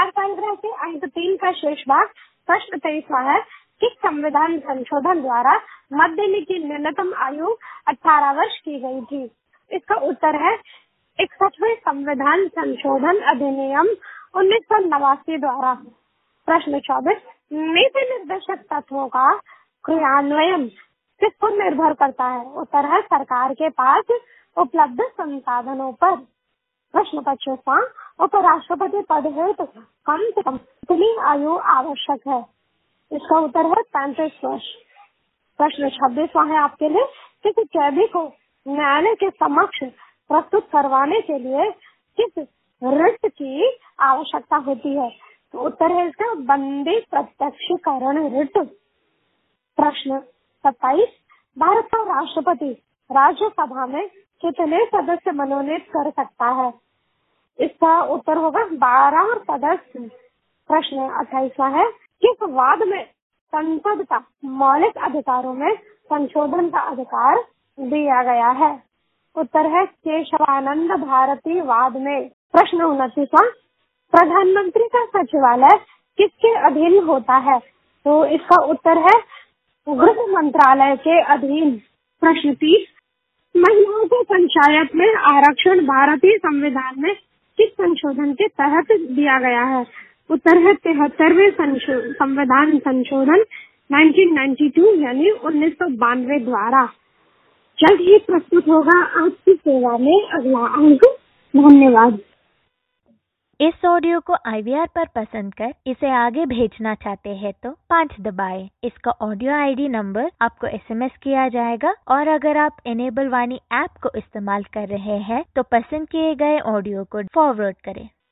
4 paragraph के अंक 3 का शेष भाग। प्रश्न 23वां है कि संविधान संशोधन द्वारा मत देने की न्यूनतम आयु 18 वर्ष की गई थी। इसका उत्तर है 61वें संविधान संशोधन अधिनियम 1989 द्वारा। प्रश्न 24, नीति निर्देशक तत्वों का क्रियान्वयन किस पर निर्भर करता है? उत्तर है सरकार के पास उपलब्ध संसाधनों पर। प्रश्न 25वां, उपराष्ट्रपति पद हेतु कम से कम कितनी आयु आवश्यक है? इसका उत्तर है 35 वर्ष। प्रश्न 26वां है आपके लिए, किसी कैदी को न्यायालय के समक्ष प्रस्तुत करवाने के लिए किस रिट की आवश्यकता होती है? तो उत्तर है इसका बंदी प्रत्यक्षीकरण रिट। प्रश्न 27, भारत का राष्ट्रपति राज्यसभा में कितने सदस्य मनोनीत कर सकता है? इसका उत्तर होगा 12 सदस्य। प्रश्न 28वां है, किस वाद में संसद का मौलिक अधिकारों में संशोधन का अधिकार दिया गया है? उत्तर है केशवानंद भारती वाद में। प्रश्न 29वां, प्रधानमंत्री का सचिवालय किसके अधीन होता है? तो इसका उत्तर है गृह मंत्रालय के अधीन। प्रश्न 30, महिलाओं को पंचायत में आरक्षण भारतीय संविधान में किस संशोधन के तहत दिया गया है? उत्तर है 73वें संविधान संशोधन 1992 यानी 1992 द्वारा। जल्द ही प्रस्तुत होगा आपकी सेवा में अगला अंक। धन्यवाद। इस ऑडियो को IVR पर पसंद कर इसे आगे भेजना चाहते हैं तो 5 दबाएं। इसका ऑडियो ID नंबर आपको SMS किया जाएगा और अगर आप इनेबल वाणी ऐप को इस्तेमाल कर रहे हैं तो पसंद किए गए ऑडियो को फॉरवर्ड करें।